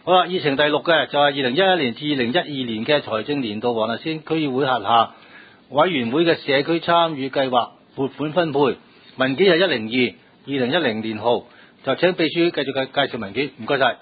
好啦，議程第6嘅就係2011年至2012年嘅財政年度黃大仙區議會轄下委員會嘅社區參與計劃撥款分配文件係102/2010年號，就請秘書繼續介紹文件，唔該晒。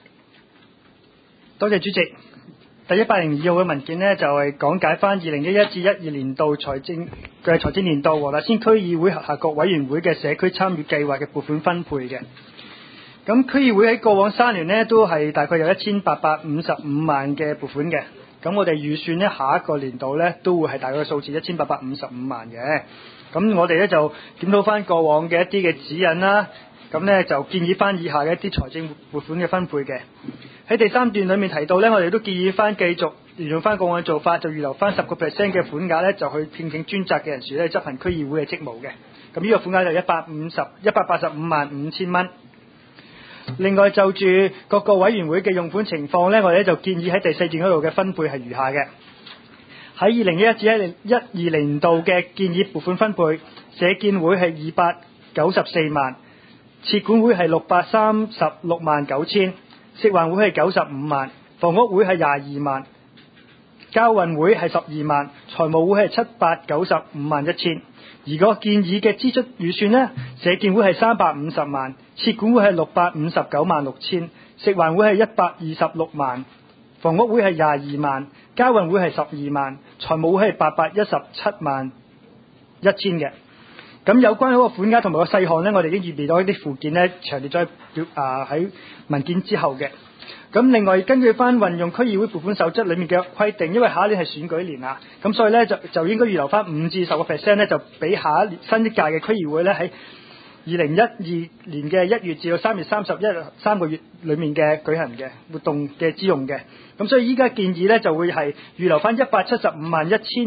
多謝主席。第102號嘅文件呢，就係講解翻2011至12年度財政年度黃大仙區議會轄下各委員會嘅社區參與計劃嘅撥款分配嘅。咁區議會喺過往3年呢，都係大概有1855萬嘅撥款嘅。咁我哋預算呢，下一個年度呢，都會係大概嘅數字1855萬嘅。咁我哋呢，就檢討翻過往嘅一啲嘅指引啦。咁呢，就建議翻以下嘅一啲財政撥款嘅分配嘅。喺第3段裏面提到呢，我哋都建議翻繼續沿用翻過往嘅做法，就預留翻10% 嘅款額呢，就去聘請專責嘅人士咧執行區議會嘅職務嘅。咁呢個款額就185萬5千蚊。另外就住各個委員會嘅用款情況呢，我哋就建議喺第4段嗰度嘅分配係如下嘅。喺2011至2012年度嘅建議撥款分配，社建會係294萬，設管會係636萬9千，食環會係95萬，房屋會係22萬，交運會係12萬，財務會係795萬1千。而個建議嘅支出預算呢，社建會係350萬，設管會係659萬6千，食環會係126萬，房屋會係22萬，交運會係12萬，財務會係817萬1千嘅。咁有關嗰個款額同埋個細項呢，我哋已經預備咗一啲附件呢，詳列咗喺文件之後嘅。咁另外根據翻運用區議會撥款守則裏面嘅規定，因為下一年係選舉年啦，咁所以呢，就應該預留翻5至10% 呢，就俾下一年新一屆嘅區議會呢，喺2012年嘅1月至到3月31日3個月裏面嘅舉行嘅活動嘅之用嘅。咁所以依家建議呢，就會係預留翻175萬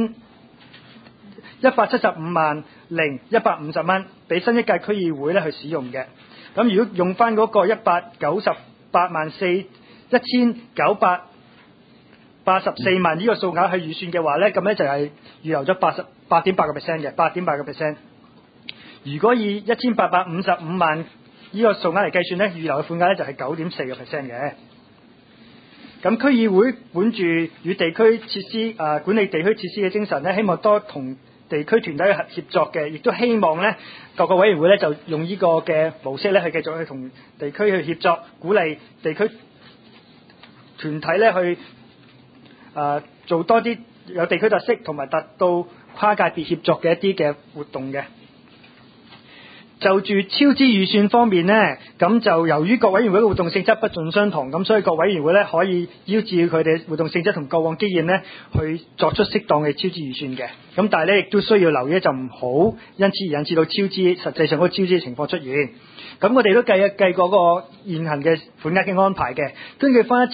150蚊俾新一屆區議會呢去使用嘅。咁如果用翻嗰個198萬1984萬呢個數額去預算嘅話呢，咁呢就係預留咗8.8% 嘅8.8%。如果以1855萬呢個數額嚟計算呢，預留嘅款額呢就係9.4% 嘅。咁區議會本住與地區設施管理地區設施嘅精神呢，希望多同地區團體協作嘅，亦都希望呢各個委員會呢就用呢個嘅模式呢去繼續去同地區去協作，鼓勵地區團體呢去做多啲有地區特色同埋達到跨界別協作嘅一啲嘅活動嘅。就住超支預算方面呢，咁就由於各委員會嘅活動性質不盡相同，咁所以各委員會呢可以依照佢哋活動性質同過往經驗呢去作出適當嘅超支預算嘅。咁但係呢亦都需要留意，就唔好因此而引致到超支，實際上嗰個超支嘅情況出現。咁我哋都計過個現行嘅款額嘅安排嘅，根據翻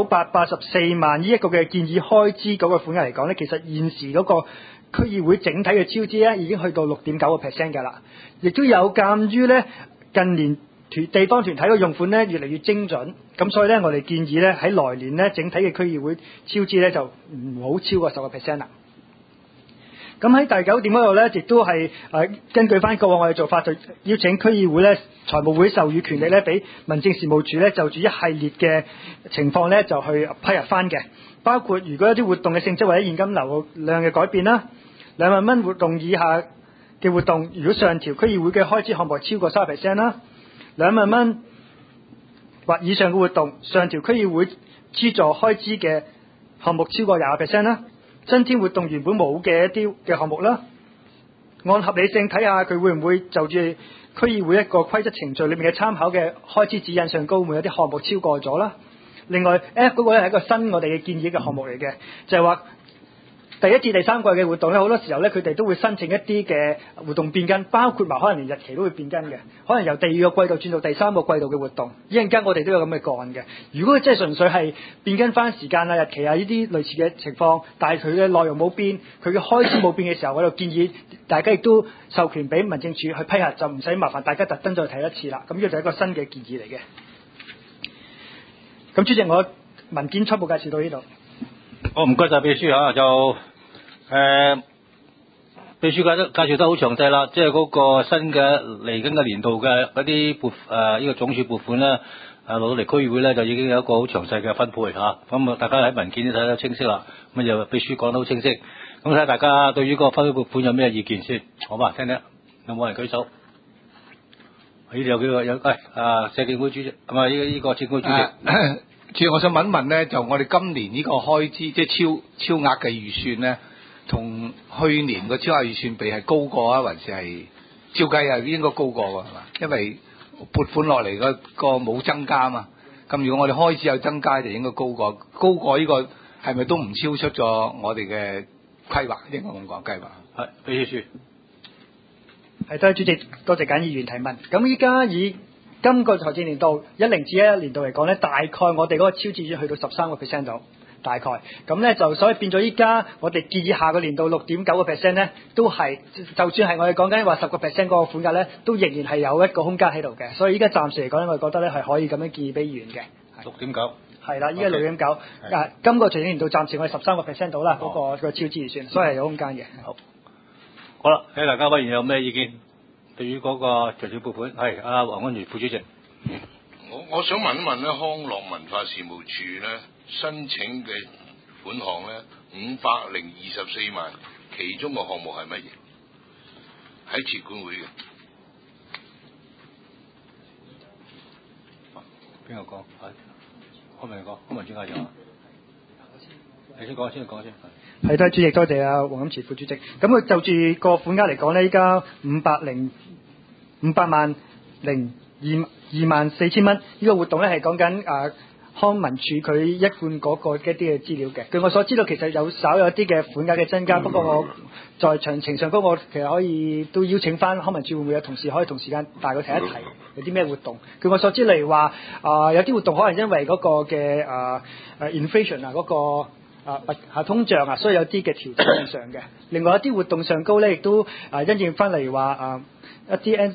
1984萬呢一個嘅建議開支嗰個款額嚟講呢，其實現時嗰個區議會整體嘅超支咧已經去到6.9% 㗎啦，亦都有鑑於咧近年地方團體嘅用款咧越嚟越精準，咁所以咧我哋建議咧喺來年咧整體嘅區議會超支咧就唔好超過10% 啦。咁喺第9點嗰度咧，亦都係根據翻過往我哋做法，就邀請區議會咧財務會授予權力咧，俾民政事務處咧就住一系列嘅情況咧就去批核翻嘅，包括如果一啲活動嘅性質或者現金流量嘅改變啦，2萬蚊活動以下嘅活動，如果上調區議會嘅開支項目超過30% 啦，2萬蚊或以上嘅活動，上調區議會資助開支嘅項目超過20% 啦。增添活動原本冇嘅一啲嘅項目啦，按合理性睇下佢會唔會就住區議會一個規則程序裏面嘅參考嘅開支指引上高，會有啲項目超過咗啦。另外 F 嗰個咧係一個新我哋嘅建議嘅項目嚟嘅，就係話第1至第3季嘅活動咧，好多時候咧佢哋都會申請一啲嘅活動變更，包括埋可能連日期都會變更嘅，可能由第2個季度轉到第3個季度嘅活動。一陣間我哋都有咁嘅個案嘅。如果佢真係純粹係變更翻時間啊、日期啊呢啲類似嘅情況，但係佢嘅內容冇變，佢嘅開支冇變嘅時候，我就建議大家亦都授權俾民政處去批核，就唔使麻煩大家特登再睇一次啦。咁呢個就係一個新嘅建議嚟嘅。咁主席，我文件初步介紹到呢度。 好，唔該晒秘書嚇，就秘書介紹得好詳細啦，即係嗰個新嘅嚟緊嘅年度嘅嗰啲呢個總署撥款咧， 落到嚟區議會咧就已經有一個好詳細嘅分配嚇，咁大家喺文件都睇得清晰啦，咁又秘書講得好清晰，咁睇下大家對於嗰個分配撥款有咩意見先，好嘛？聽聽有冇人舉手？呢度有幾個有，社競會主席，咁啊呢個政會主席。 主席，我想問一問咧，就我哋今年呢個開支即係超額嘅預算咧，同去年個超額預算比係高過啊，還是係照計係應該高過㗎係嘛？因為撥款落嚟個冇增加嘛。咁如果我哋開支有增加，就應該高過呢個係咪都唔超出咗我哋嘅規劃？應該咁講計劃。 係，秘書處。 係，多謝主席，多謝簡議員提問。咁依家以今個財政年度10至11年度嚟講咧，大概我哋嗰個超支去到13% 度，大概咁咧就所以變咗依家我哋建議下個年度6.9% 咧，都係就算係我哋講緊話10% 嗰個款額咧，都仍然係有一個空間喺度嘅。所以依家暫時嚟講咧，我哋覺得咧係可以咁樣建議俾議員嘅。 6.9。係啦，依家6.9，今個財政年度暫時我哋13% 到啦，嗰個超支預算，所以係有空間嘅。 好啦，睇大家委員有咩意見？對於嗰個財政撥款，係黃安如副主席。 我想問一問咧，康樂文化事務處咧申請嘅款項咧524萬，其中個項目係乜嘢？喺設管會嘅。 邊個講？康文專家有。你先講先。 係，多謝主席，多謝黃錦池副主席。咁佢就住個款額嚟講咧，依家500萬零24000蚊。呢個活動咧係講緊康文署佢一貫嗰個一啲嘅資料嘅。據我所知道，其實有稍有啲嘅款額嘅增加，不過我在詳情上嗰個其實可以都邀請翻康文署會唔會有同事可以同時間大概提一提有啲咩活動。據我所知，例如話有啲活動可能因為嗰個嘅inflation 嗰個。通脹所以有啲嘅調整上嘅。另外一啲活動上高咧，亦都因應翻嚟話一啲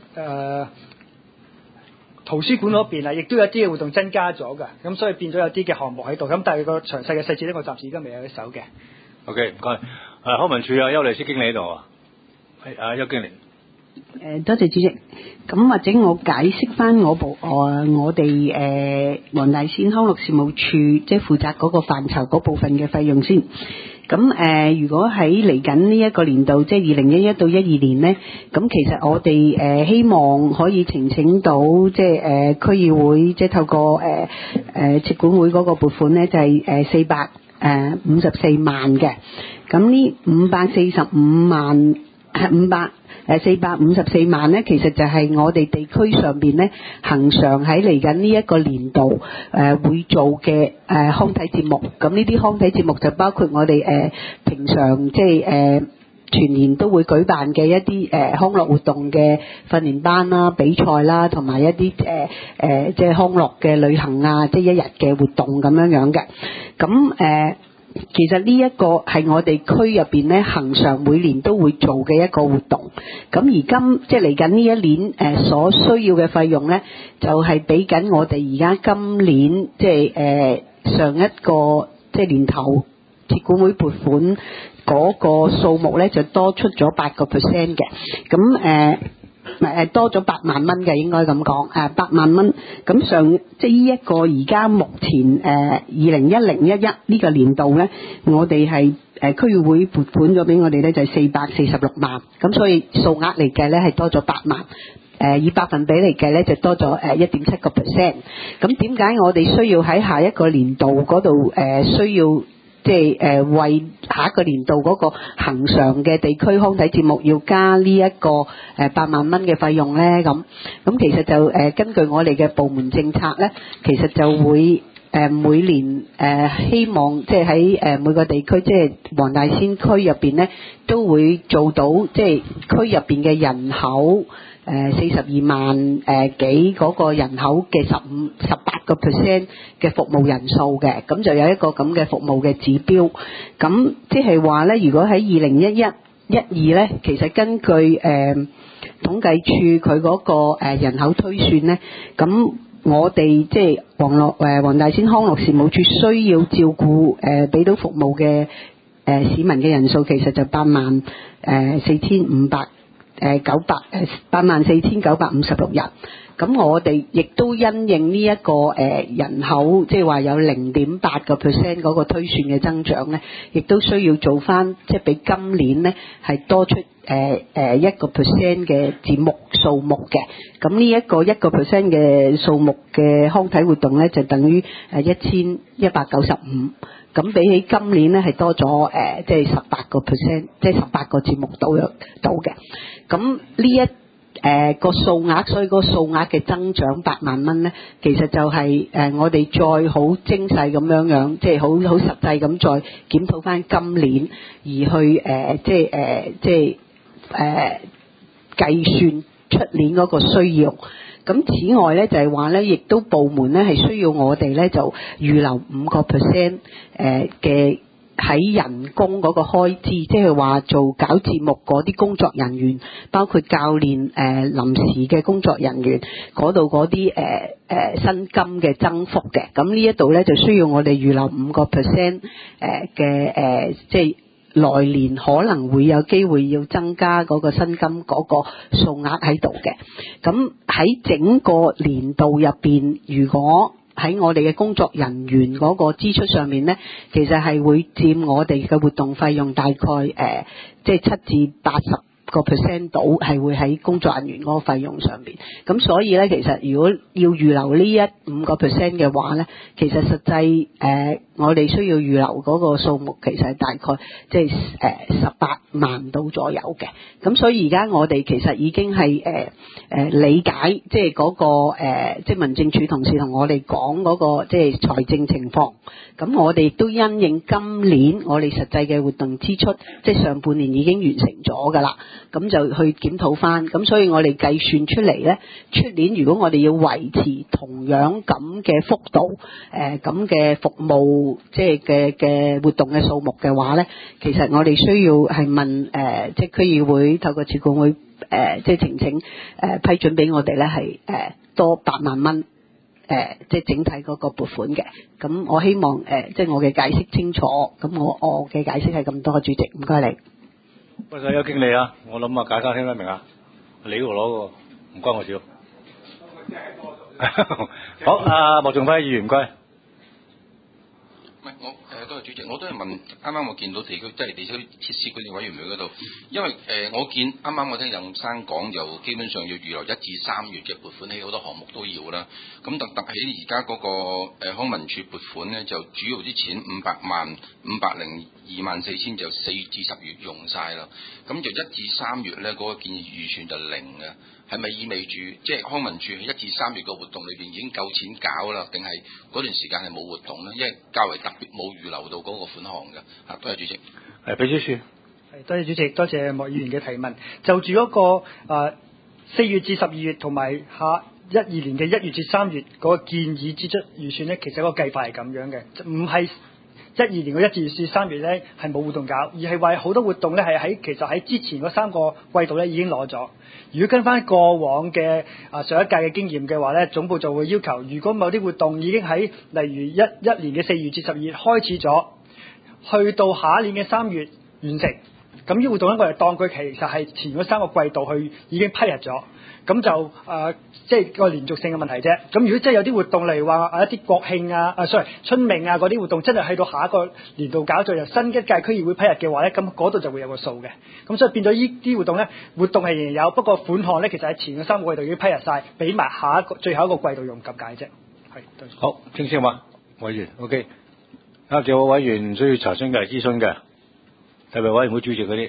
圖書館嗰邊亦都有啲嘅活動增加咗㗎。咁所以變咗有啲嘅項目喺度。咁但係個詳細嘅細節咧，我暫時而家未有一手嘅。 OK，唔該。康文署邱麗斯經理喺度啊，係邱經理。 多謝主席。咁或者我解釋翻我哋黃大仙康樂事務處即係負責嗰個範疇嗰部分嘅費用先。咁如果喺嚟緊呢一個年度，即係2011到12年呢，咁其實我哋希望可以呈請到即係區議會即係透過設管會嗰個撥款呢，就係454萬嘅。咁呢454萬呢，其實就係我哋地區上邊呢，恆常喺嚟緊呢一個年度會做嘅康體節目。咁呢啲康體節目就包括我哋平常即係全年都會舉辦嘅一啲康樂活動嘅訓練班啦、比賽啦，同埋一啲即係康樂嘅旅行啊，即係一日嘅活動咁樣嘅。咁其實呢一個係我哋區入邊咧，恆常每年都會做嘅一個活動。咁而即係嚟緊呢一年所需要嘅費用咧，就係俾緊我哋而家今年即係上一個即係年頭設管會撥款嗰個數目咧，就多出咗8%嘅。咁多咗8萬蚊嘅，應該咁講8萬蚊。咁即係呢一個而家目前2010-11呢個年度咧，我哋係區議會撥款咗俾我哋咧，就係446萬。咁所以數額嚟計咧係多咗8萬。以百分比嚟計咧就多咗1.7%。咁點解我哋需要喺下一個年度嗰度需要？即係為下一個年度嗰個恆常嘅地區康體節目要加呢一個8萬蚊嘅費用咧，咁其實就根據我哋嘅部門政策咧，其實就會每年希望即係喺每個地區即係黃大仙區入邊咧，都會做到即係區入邊嘅人口42萬幾嗰個人口嘅18% 嘅服務人數嘅，咁就有一個咁嘅服務嘅指標。咁即係話咧，如果喺2011-12咧，其實根據統計處佢嗰個人口推算咧，咁我哋即係黃大仙康樂事務處需要照顧俾到服務嘅市民嘅人數，其實就84500 84,956人。咁我哋亦都因應呢一個人口，即係話有0.8% 嗰個推算嘅增長咧，亦都需要做翻，即係比今年咧係多出1% 嘅節目數目嘅。咁呢一個1% 嘅數目嘅康體活動咧，就等於1195。咁比起今年咧係多咗即係18%，即係18個節目到嘅。咁呢一個數額，所以個數額嘅增長8萬蚊咧，其實就係我哋再好精細咁樣，即係好實際咁再檢討翻今年，而去計算出年嗰個需要。咁此外咧就係話咧，亦都部門咧係需要我哋咧就預留5%嘅喺人工嗰個開支，即係話做搞節目嗰啲工作人員，包括教練、臨時嘅工作人員嗰度嗰啲薪金嘅增幅嘅。咁呢一度咧就需要我哋預留5%嘅即係來年可能會有機會要增加嗰個薪金嗰個數額喺度嘅。咁喺整個年度入邊，如果喺我哋嘅工作人員嗰個支出上面咧，其實係會佔我哋嘅活動費用大概即係7至80%到係會喺工作人員嗰個費用上邊。咁所以咧，其實如果要預留呢5% 嘅話咧，其實實際我哋需要預留嗰個數目其實係大概即係18萬到左右嘅。咁所以而家我哋其實已經係理解即係嗰個即係民政處同事同我哋講嗰個即係財政情況。咁我哋亦都因應今年我哋實際嘅活動支出，即係上半年已經完成咗㗎啦。咁就去檢討翻。咁所以我哋計算出嚟咧，出年如果我哋要維持同樣咁嘅幅度，咁嘅服務即係嘅活動嘅數目嘅話咧，其實我哋需要係問即係區議會透過處管會即係呈請批准俾我哋咧係多8萬蚊即係整體嗰個撥款嘅。咁我希望即係我嘅解釋清楚。咁我嘅解釋係咁多，主席唔該你。 喂，有經理啊，我諗大家聽得明啊，你嗰個攞喎，唔關我事。好，阿莫仲輝議員唔該。 唔係我多謝主席，我都係問啱啱我見到地區即係地區設施管理委員會嗰度，因為我見啱啱我聽任生講，就基本上要預留1至3月嘅撥款，起好多項目都要啦。咁特喺而家嗰個康文署撥款咧，就主要啲錢500萬5024000就4至10月用晒啦。咁就1至3月咧嗰個建議預算就0嘅。係咪意味住即係康文署喺1至3月嘅活動裏邊已經夠錢搞啦？定係嗰段時間係冇活動咧？因為較為特別冇預留到嗰個款項嘅。多謝主席。係秘書處。 係多謝主席，多謝莫議員嘅提問。就住嗰個4月至12月同埋下12年嘅1月至3月嗰個建議支出預算咧，其實個計法係咁樣嘅，唔係12年嘅1至3月咧係冇活動搞，而係話好多活動咧係其實喺之前嗰3個季度咧已經攞咗。如果跟翻過往嘅上一屆嘅經驗嘅話咧，總部就會要求，如果某啲活動已經喺例如一年嘅4月至12月開始咗，去到下一年嘅3月完成，咁呢活動咧我哋當佢其實係前嗰3個季度去已經批入咗，咁就即係個連續性嘅問題啫。咁如果真係有啲活動，例如話一啲國慶春茗啊嗰啲活動，真係去到下一個年度搞咗由新一屆區議會批入嘅話咧，咁嗰度就會有個數嘅。咁所以變咗呢啲活動咧，活動係仍然有，不過款項咧其實喺前嗰3個季度已經批入晒，俾埋最後一個季度用咁解啫。係，對。 好，清晰嘛，委員 ，OK。啱仲有委員需要查詢嘅、諮詢嘅，特別委員會主席嗰啲，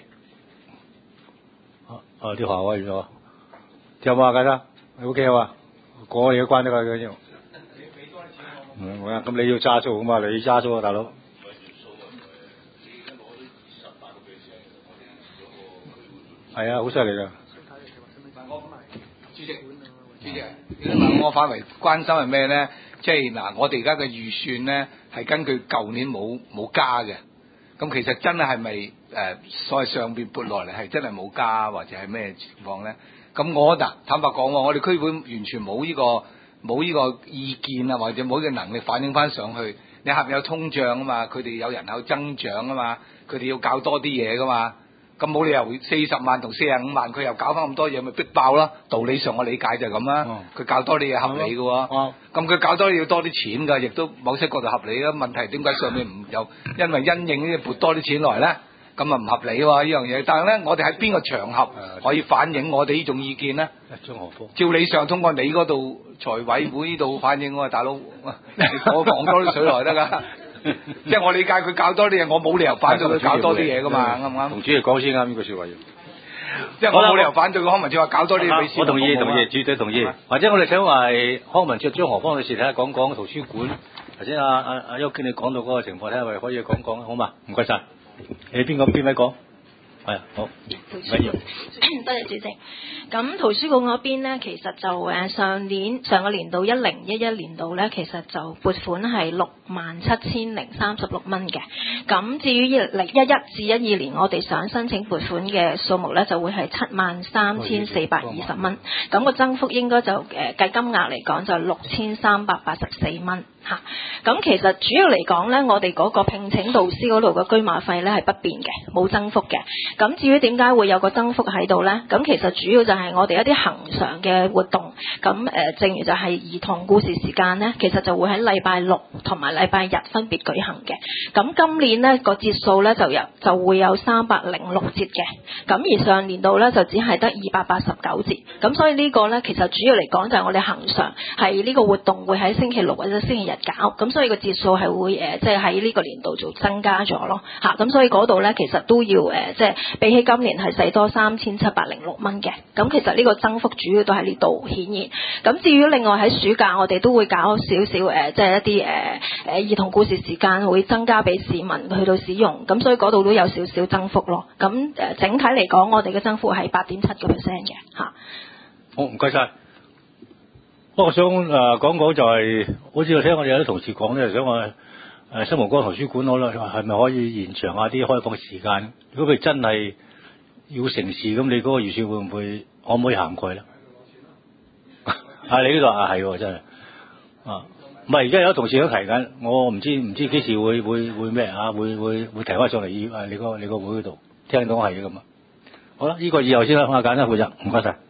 啲學校委員喎，有冇啊？大家 OK 啊嘛？過年都關得㗎要。咁你要揸數㗎嘛？你要揸數啊，大佬。係啊，好犀利㗎。 主席，你問我範圍關心係咩咧？即係嗱，我哋而家嘅預算咧係根據舊年冇加嘅，咁其實真係咪所謂上邊撥落嚟係真係冇加或者係咩情況咧？咁我坦白講，我哋區會完全冇呢個意見啊，或者冇呢個能力反映翻上去。你下面有通脹啊嘛，佢哋有人口增長啊嘛，佢哋要搞多啲嘢噶嘛。 咁冇理由40萬同45萬佢又搞翻咁多嘢，咪逼爆啦。道理上我理解就係咁啦。佢搞多啲嘢合理嘅喎。咁佢搞多啲要多啲錢㗎，亦都某些角度合理啦。問題點解上面唔有？因為因應呢撥多啲錢來咧，咁啊唔合理喎呢樣嘢。但係咧，我哋喺邊個場合可以反映我哋呢種意見咧？ 張學科， 照理上通過你嗰度財委會呢度反映喎，大佬，我講多啲水來得㗎。即係我理解佢搞多啲嘢，我冇理由反對佢搞多啲嘢㗎嘛，啱唔啱？ 同主席講先啱呢個説話要。 即係我冇理由反對康文署話搞多啲嘢俾市民。 我同意，絕對同意。或者我哋請話係康文署張何方女士睇下講圖書館，或者阿邱經理講到嗰個情況，睇下可以講講好嘛？唔該晒。你邊位講？係好。 圖書館，多謝主席。咁圖書館嗰邊呢，其實就上個年度1011年度呢，其實就撥款係67,036蚊嘅。咁至於2011至12年，我哋想申請撥款嘅數目呢，就會係73,420蚊。咁個增幅應該就計金額嚟講就6,384蚊嚇。咁其實主要嚟講呢，我哋嗰個聘請導師嗰度嘅居馬費呢係不變嘅，冇增幅嘅。咁至於點解會有個增幅喺度呢？咁其實主要就係我哋一啲恆常嘅活動。咁正如就係兒童故事時間呢，其實就會喺禮拜六同埋禮拜日分別舉行嘅。咁今年呢個節數呢，就會有306節嘅。咁而上年度呢，就只係得289節。咁所以呢個呢，其實主要嚟講就係我哋恆常係呢個活動會喺星期六或者星期日搞。咁所以個節數係會即係喺呢個年度做增加咗咯嚇。咁所以嗰度呢，其實都要即係比起今年係使多3,706蚊嘅。咁其實呢個增幅主要都喺呢度顯現。咁至於另外喺暑假，我哋都會搞少少即係一啲兒童故事時間會增加俾市民去到使用。咁所以嗰度都有少少增幅咯。咁整體嚟講，我哋嘅增幅係8.7%嘅嚇。 好，唔該晒。不過我想講就係、好似我聽我哋有啲同事講咧，想話新蒲崗圖書館好啦，係咪可以延長下啲開放時間？如果佢真係要成事，咁你嗰個預算可唔可以涵蓋咧？你呢度係真係唔係而家有同事都提緊，我唔知幾時會咩會提翻上嚟你個會嗰度，聽到係咁啊。好啦，呢個以後先啦，我簡單負責，唔該晒。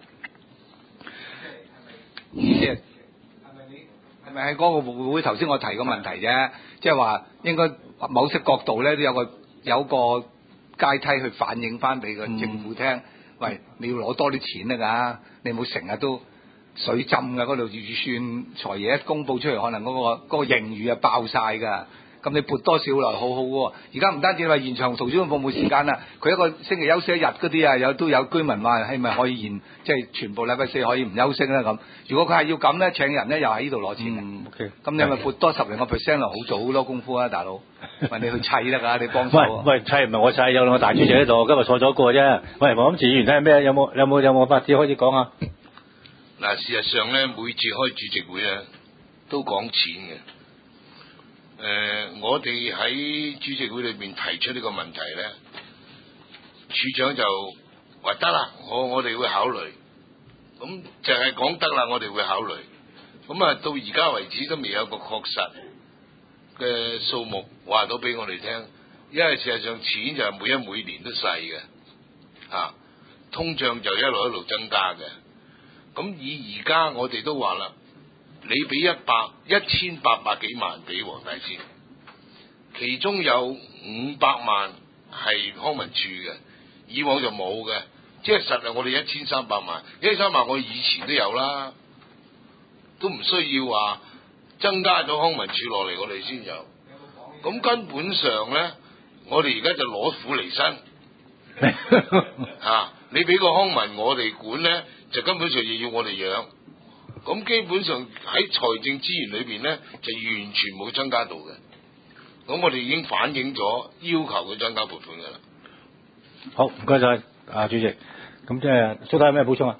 係咪喺嗰個會頭先我提個問題啫？即係話應該某些角度咧都有個階梯去反映翻俾個政府聽。喂，你要攞多啲錢㗎，你冇成日都水浸㗎，嗰度預算財爺一公佈出嚟，可能嗰個盈餘啊爆晒㗎。咁你撥多少來好好喎？而家唔單止話延長圖書館服務時間啦，佢一個星期休息一日嗰啲啊，都有居民話係咪可以即係全部禮拜四可以唔休息咧咁？如果佢係要咁咧，請人咧又喺呢度攞錢嘅。 OK， 咁你咪撥多10零個%咯，好做好多功夫啊，大佬。喂，你去砌得㗎，你幫手。 喂，砌唔係我砌，有兩個大主席喺度，今日坐咗一個啫。喂，黃錦池議員睇下咩？有冇法子開始講啊？ 嗱，事實上咧，每次開主席會咧都講錢嘅。我哋喺主席會裏邊提出呢個問題咧，處長就話得啦，我哋會考慮。咁就係講得啦，我哋會考慮。咁啊，到而家為止都未有個確實嘅數目話到俾我哋聽，因為事實上錢就係每年都細嘅，通脹就一路增加嘅。咁以而家我哋都話啦。你俾1,800幾萬俾黃大仙，其中有500萬係康文署嘅，以往就冇嘅，即係實係我哋1,300萬，1,300萬我以前都有啦，都唔需要話增加咗康文署落嚟，我哋先有。咁根本上咧，我哋而家就攞苦嚟辛，你俾個康文我哋管咧，就根本上又要我哋養。咁基本上喺財政資源裏邊咧，就完全冇增加到嘅。咁我哋已經反映咗要求佢增加撥款㗎啦。 好，唔該晒，主席。咁即係蘇太有咩補充啊？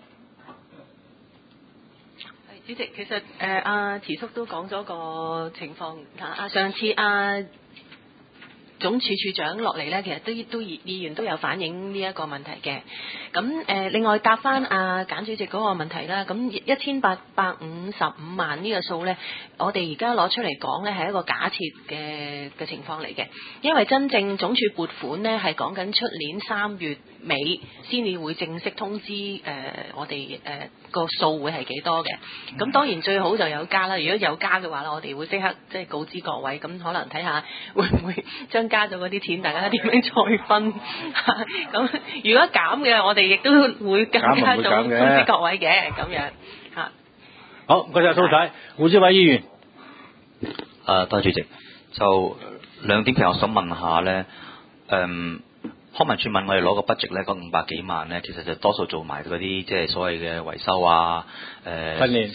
主席，其實慈叔都講咗個情況。上次總署署長落嚟咧，其實都議員都有反映呢一個問題嘅。咁另外答翻簡主席嗰個問題啦，咁1855萬呢個數咧，我哋而家攞出嚟講咧係一個假設嘅情況嚟嘅，因為真正總署撥款咧係講緊出年3月尾先至會正式通知我哋個數會係幾多嘅。咁當然最好就有加啦，如果有加嘅話咧，我哋會即刻即係告知各位，咁可能睇下會唔會將加咗嗰啲錢大家點樣再分。咁如果減嘅，我哋亦都會更加早通知各位嘅咁樣嚇。 好，唔該晒蘇太，胡志偉議員。 多謝主席。就兩點，其實我想問下咧，康文署問我哋攞個 budget 咧，嗰500幾萬咧，其實就多數做埋嗰啲即係所謂嘅維修啊， 訓練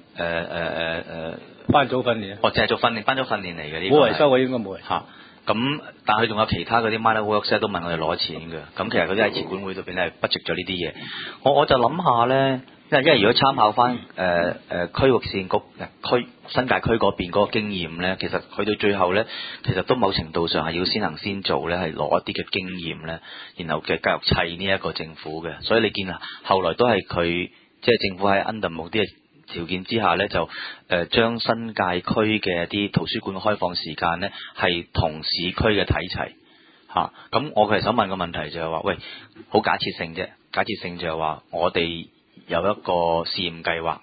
班組訓練。 淨係做訓練，班組訓練嚟嘅呢個。 冇維修嘅應該冇。 嚇。咁，但係佢仲有其他嗰啲 minor works 都問我哋攞錢嘅。咁其實嗰啲喺設管會度邊咧 budget 咗呢啲嘢。我就諗下咧，因為如果參考翻區域市政局新界區嗰邊嗰個經驗咧，其實去到最後咧，其實都某程度上係要先行先做咧，係攞一啲嘅經驗咧，然後嘅繼續砌呢一個政府嘅。所以你見後來都係佢即係政府喺 under 某啲嘅條件之下咧，就將新界區嘅啲圖書館嘅開放時間咧係同市區嘅睇齊嚇。咁我其實想問個問題就係話，喂，好假設性啫，假設性就係話我哋有一個試驗計劃，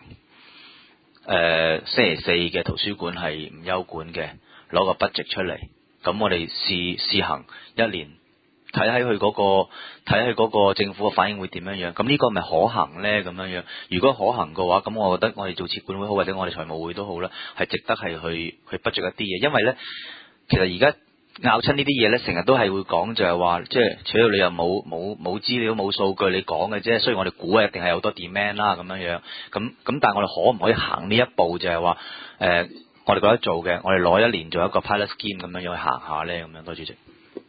星期四嘅圖書館係唔休館嘅，攞個 budget 出嚟，咁我哋試行1年，睇喺佢嗰個政府嘅反應會點樣樣，咁呢個咪可行咧咁樣樣？如果可行嘅話，咁我覺得我哋做設管會好，或者我哋財務會都好啦，係值得係去 budget 一啲嘢，因為咧，其實而家拗親呢啲嘢咧，成日都係會講就係話，即係除咗你又冇資料冇數據你講嘅啫，雖然我哋估一定係好多 demand 啦咁樣樣，咁但係我哋可唔可以行呢一步就係話，我哋覺得做嘅，我哋攞1年做一個 pilot scheme 咁樣樣去行下咧，咁樣。多謝主席。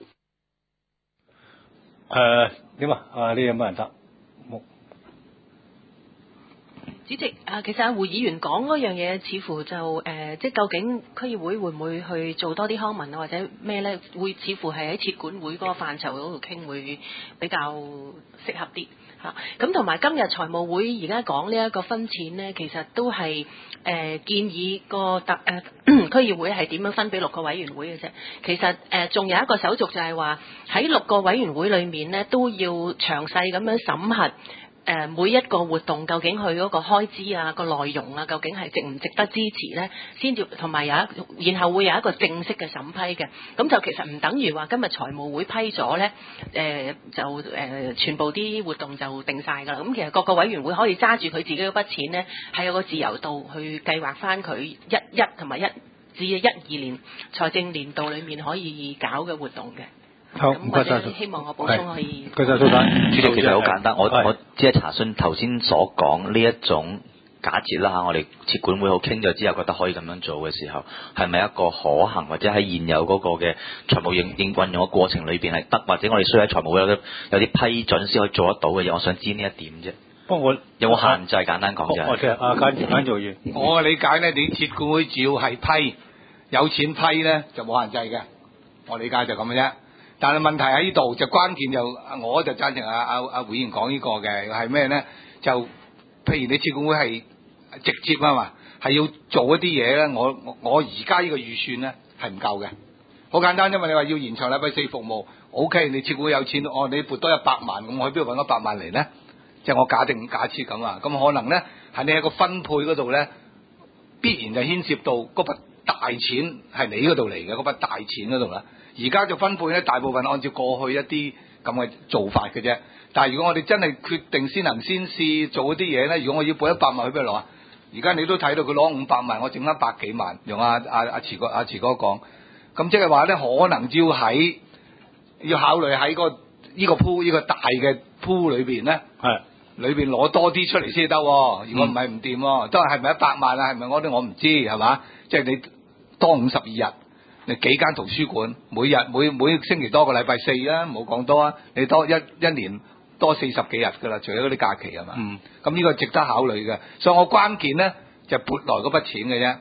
點啊？你有冇人答？冇。 主席其實胡議員講嗰樣嘢，似乎就即係究竟區議會會唔會去做多啲康文啊，或者咩咧？會似乎係喺設管會嗰個範疇嗰度傾會比較適合啲嚇。咁同埋今日財務會而家講呢一個分錢咧，其實都係建議個區議會係點樣分俾6個委員會嘅啫。其實仲有一個手續就係話喺6個委員會裏面咧，都要詳細咁樣審核。每一個活動究竟佢嗰個開支啊、個內容啊，究竟係值唔值得支持呢？先至同埋然後會有一個正式嘅審批嘅。咁就其實唔等於話今日財務會批咗呢，全部啲活動就定晒㗎啦。咁其實各個委員會可以揸住佢自己嗰筆錢呢，係有個自由度去計劃翻佢11同埋1至12年財政年度裏面可以搞嘅活動嘅。 好，唔該晒。 希望我補充可以。 唔該晒蘇太。 主席其實好簡單，我只係查詢頭先所講呢一種假設啦嚇，我哋設管會好傾咗之後，覺得可以咁樣做嘅時候，係咪一個可行或者喺現有嗰個嘅財務運用嘅過程裏邊係得，或者我哋需要喺財務會有啲批准先可以做得到嘅嘢？我想知呢一點啫。 不過有冇限制？簡單講就係。 其實簡做完。 我嘅理解咧，你設管會只要係批有錢批咧，就冇限制嘅。我理解就咁嘅啫。但係問題喺呢度就關鍵就，我就贊成阿會員講呢個嘅係咩咧？就譬如你設管會係直接啊嘛，係要做一啲嘢咧。我而家呢個預算咧係唔夠嘅。好簡單，因為你話要延長禮拜4服務 ，OK， 你設管會有錢，你撥多100萬，咁我喺邊度揾100萬嚟咧？即係我假設咁啊，咁可能咧係你喺個分配嗰度咧，必然就牽涉到嗰筆大錢係你嗰度嚟嘅，嗰筆大錢嗰度啦。而家就分配咧，大部分按照過去一啲咁嘅做法嘅啫。但係如果我哋真係決定先行先試做一啲嘢咧，如果我要撥100萬去邊度攞啊？而家你都睇到佢攞500萬，我剩翻100幾萬，用阿池哥講，咁即係話咧，可能要考慮喺呢個鋪呢個大嘅鋪裏邊咧，裏邊攞多啲出嚟先得。如果唔係唔掂，都係咪100萬啊？係咪我唔知係嘛？即係你多52日。你幾間圖書館，每星期多個禮拜4啦，唔好講多啊！你多一年多40幾日㗎啦，除咗嗰啲假期係嘛？咁呢個值得考慮嘅，所以我關鍵咧就撥來嗰筆錢嘅啫。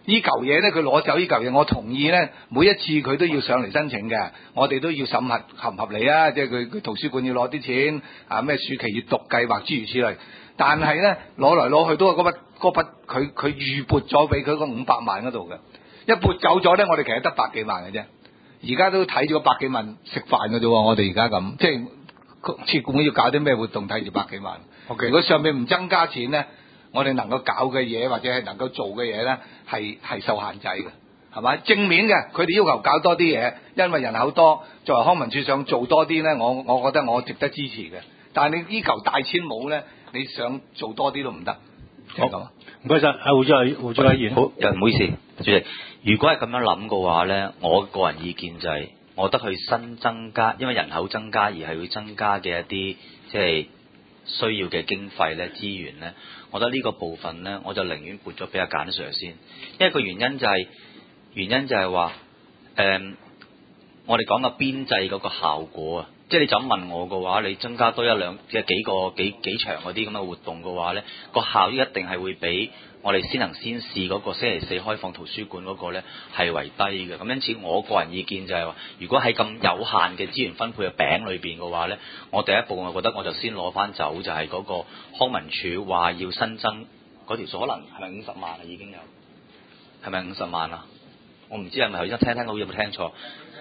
呢嚿嘢咧，佢攞走呢嚿嘢，我同意咧，每一次佢都要上嚟申請嘅，我哋都要審核合唔合理啊！即係佢圖書館要攞啲錢啊，咩暑期閱讀計劃諸如此類。但係咧攞來攞去都係嗰筆佢預撥咗俾佢嗰500萬嗰度嘅，一撥走咗咧，我哋其實得100幾萬嘅啫。而家都睇住個100幾萬食飯嘅啫喎，我哋而家咁，即係設館要搞啲咩活動睇住100幾萬。 OK， 如果上面唔增加錢咧，我哋能夠搞嘅嘢或者係能夠做嘅嘢咧，係受限制嘅，係咪？正面嘅，佢哋要求搞多啲嘢，因為人口多，作為康文署想做多啲咧，我覺得我值得支持嘅。但係你呢嚿大錢冇咧，你想做多啲都唔得。 好，唔該晒，胡志偉議員。 好，唔好意思，主席。如果係咁樣諗嘅話咧，我個人意見就係，我覺得去新增加，因為人口增加而係會增加嘅一啲即係需要嘅經費咧、資源咧，我覺得呢個部分咧，我就寧願撥咗俾阿簡 Sir 先，因為個原因就係話，我哋講嘅邊際嗰個效果啊。即係你就咁問我嘅話，你增加多一兩嘅幾場嗰啲咁嘅活動嘅話咧，個效益一定係會比我哋先行先試嗰個星期四開放圖書館嗰個咧係為低嘅。咁因此我個人意見就係話，如果喺咁有限嘅資源分配嘅餅裏邊嘅話咧，我第一步我覺得我就先攞翻走就係嗰個康文署話要新增嗰條數，可能係咪50萬啊？已經有係咪50萬啊？我唔知係咪頭先聽到有冇聽錯？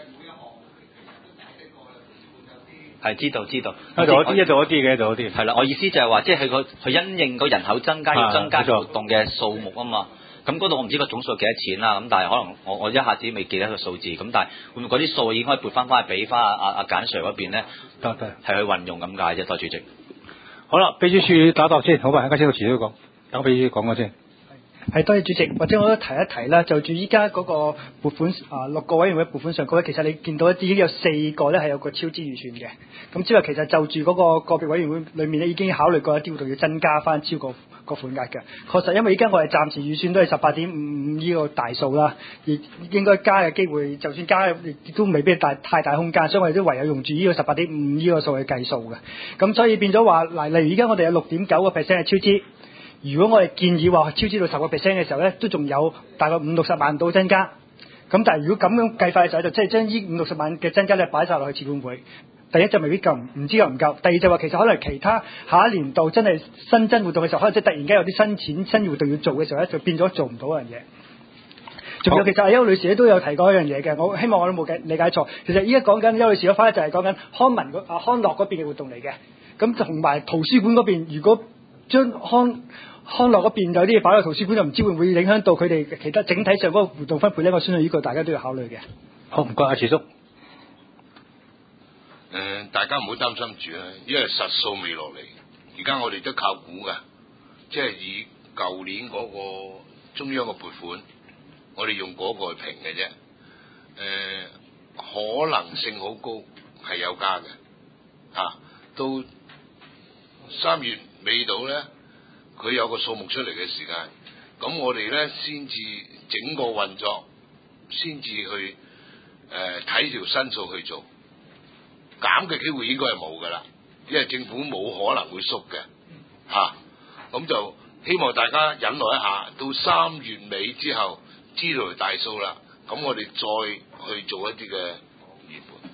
係知道，一度嗰啲，係啦。我意思就係話，即係佢因應個人口增加，要增加活動嘅數目啊嘛。咁嗰度我唔知個總數幾多錢啦。咁但係可能我一下子未記得個數字。咁但係會唔會嗰啲數已經可以撥翻去俾翻阿簡 Sir 嗰邊咧？係去運用咁解啫。多謝主席。 好啦，秘書處打答先，好嘛？一家先到遲啲講，等秘書講過先。 係，多謝主席，或者我都提一提啦。就住依家嗰個撥款6個委員會撥款上高咧，其實你見到已經有4個咧係有個超支預算嘅。咁之後其實就住嗰個個別委員會裏面咧，已經考慮過一啲活動要增加翻超過個款額嘅。確實因為依家我哋暫時預算都係18.55呢個大數啦，而應該加嘅機會，就算加亦都未必太大空間，所以我哋都唯有用住呢個18.5呢個數去計數嘅。咁所以變咗話嗱，例如而家我哋有6.9%嘅超支。如果我哋建議話超支到10%嘅時候咧，都仲有大概50-60萬到增加。咁但係如果咁樣計法嘅時候，就即係將呢50-60萬嘅增加咧擺晒落去設管會。第一就未必夠，唔知夠唔夠。第二就話其實可能其他下一年度真係新增活動嘅時候，可能即係突然間有啲新錢、新活動要做嘅時候咧，就變咗做唔到嗰樣嘢。仲有其實阿邱女士咧都有提過一樣嘢嘅，我希望我都冇理解錯。其實依家講緊邱女士嗰番咧就係講緊康樂嗰邊嘅活動嚟嘅。咁同埋圖書館嗰邊，如果將康樂嗰邊有啲嘢擺落圖書館，就唔知會唔會影響到佢哋其他整體上嗰個活動分配呢？我相信呢個大家都要考慮嘅。 好，唔該，阿池叔。 大家唔好擔心住啦，因為實數未落嚟，而家我哋都靠估㗎，即係以舊年嗰個中央嘅撥款，我哋用嗰個去評嘅啫。可能性好高係有加嘅，到3月尾到咧，佢有個數目出嚟嘅時間，咁我哋咧先至整個運作，先至去睇條新數去做，減嘅機會應該係冇噶啦，因為政府冇可能會縮嘅，咁就希望大家忍耐一下，到3月尾之後知道大數啦，咁我哋再去做一啲嘅預判。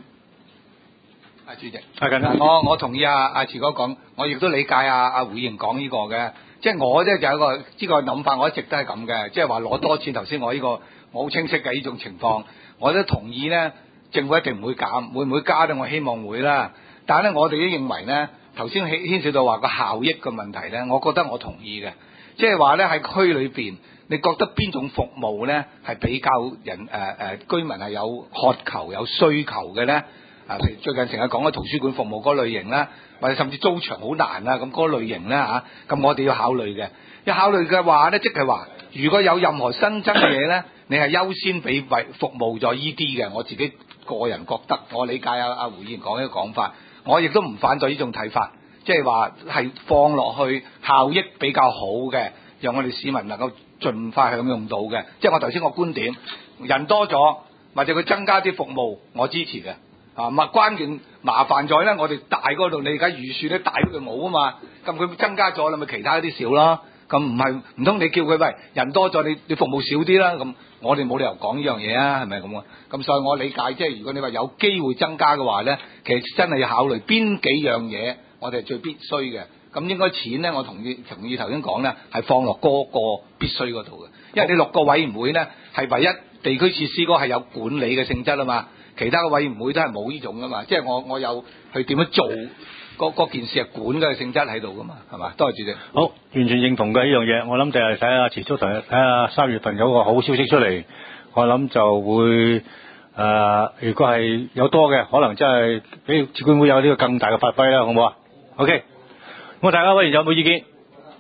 主席，我同意阿池哥講，我亦都理解阿胡議員講呢個嘅，即係我咧就有一個呢個諗法，我一直都係咁嘅，即係話攞多錢。頭先我呢個我好清晰嘅呢種情況，我都同意咧，政府一定唔會減，會唔會加咧？我希望會啦。但係咧，我哋都認為咧，頭先牽涉到話個效益嘅問題咧，我覺得我同意嘅，即係話咧喺區裏邊，你覺得邊種服務咧係比較居民係有渴求、有需求嘅咧？譬如最近成日講嘅圖書館服務嗰類型啦，或者甚至租場好難啊，咁嗰類型啦咁我哋要考慮嘅。要考慮嘅話咧，即係話如果有任何新增嘅嘢咧，你係優先俾服務咗依啲嘅。我自己個人覺得，我理解阿胡議員講呢個講法，我亦都唔反對呢種睇法，即係話係放落去效益比較好嘅，讓我哋市民能夠盡快享用到嘅。即係我頭先個觀點，人多咗或者佢增加啲服務，我支持嘅。關鍵麻煩在咧，我哋大嗰度，你而家預算咧大嗰度冇啊嘛，咁佢增加咗啦，咪其他啲少咯， 咁唔通你叫佢喂人多咗你服務少啲啦？咁我哋冇理由講呢樣嘢啊，係咪咁啊？咁所以我理解即係如果你話有機會增加嘅話咧，其實真係要考慮邊幾樣嘢我哋係最必須嘅。咁應該錢咧，我同意頭先講咧，係放落嗰個必須嗰度嘅，因為你6個委員會咧係唯一地區設施嗰個係有管理嘅性質啊嘛，其他嘅委員會都係冇呢種噶嘛，即係我有去點樣做嗰件事係管嘅性質喺度噶嘛，係嘛？多謝主席。 好，完全認同嘅呢樣嘢，我諗就係睇下遲速睇下3月份有個好消息出嚟，我諗就會如果係有多嘅，可能真係俾設管會有呢個更大嘅發揮啦，好唔好啊 ？OK。咁大家委員有冇意見？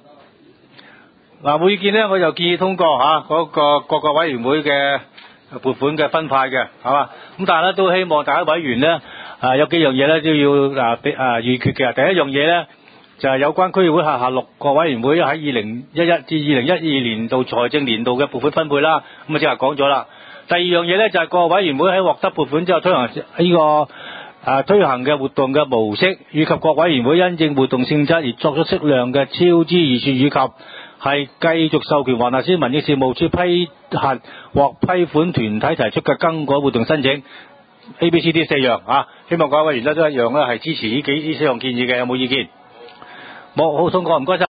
冇意見咧，我就建議通過嗰個各個委員會嘅撥款嘅分派嘅，係嘛？咁但係咧都希望大家委員咧有幾樣嘢咧都要預決嘅。第一樣嘢咧就係有關區議會下6個委員會喺2011至2012年度財政年度嘅撥款分配啦。咁啊即係講咗啦。第二樣嘢咧就係各個委員會喺獲得撥款之後推行呢個推行嘅活動嘅模式，以及各委員會因應活動性質而作出適量嘅超支預算，以及係繼續授權黃大仙民政事務處批核獲批款團體提出嘅更改活動申請 A、B、C、D 4樣希望各位委員都一樣係支持呢4項建議嘅，有冇意見？冇，好，通過，唔該晒。